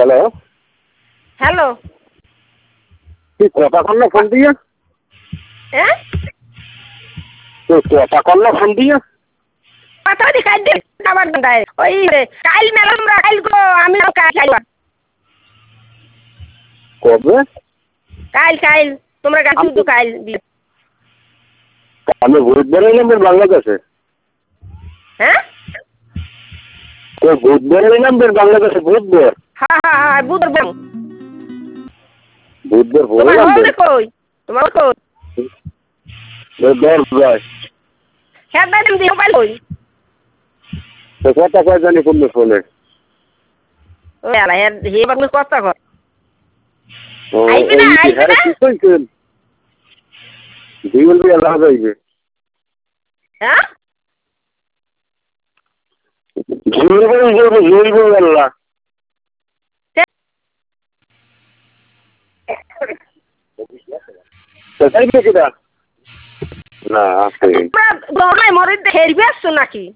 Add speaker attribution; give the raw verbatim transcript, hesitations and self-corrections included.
Speaker 1: hello
Speaker 2: hello
Speaker 1: তুই কথা কর না ফোন দিয়ে
Speaker 2: হ্যাঁ
Speaker 1: তুই কথা কর না ফোন দিয়ে
Speaker 2: কথা দি কাই দে আবার দাই ওই কাল মেলা আমরা কাল গো আমি কাল খাইবা
Speaker 1: কবে
Speaker 2: কাল কাল তোমরা গাছ শুধু কাল
Speaker 1: আমি ভোট বেরোলাম বাংলাদেশে
Speaker 2: হ্যাঁ
Speaker 1: তো ভোট বেরোলাম বাংলাদেশে বুধবার
Speaker 2: হ্যাঁ হ্যাঁ হ্যাঁ বুধবার
Speaker 1: বুধবার
Speaker 2: তোমার
Speaker 1: বললাম
Speaker 2: হল কই তোমার কই
Speaker 1: দর যায়
Speaker 2: হ্যাঁ দাই তুমি মোবাইল কই
Speaker 1: তো কথা কয় জানি কোন ফোনে
Speaker 2: ওই আলা হ্যাঁ হে বাগলে কথা কর
Speaker 1: ও
Speaker 2: আইবি না আইবি না
Speaker 1: কি কইছেন দিউল বি আল্লাহ যাইবে
Speaker 2: হ্যাঁ
Speaker 1: দিউল বি যাইবে দিউল বি আল্লাহ তো যাইবে কিটা না আছে
Speaker 2: তোমরা গরমে মরে হেরবে আসছো নাকি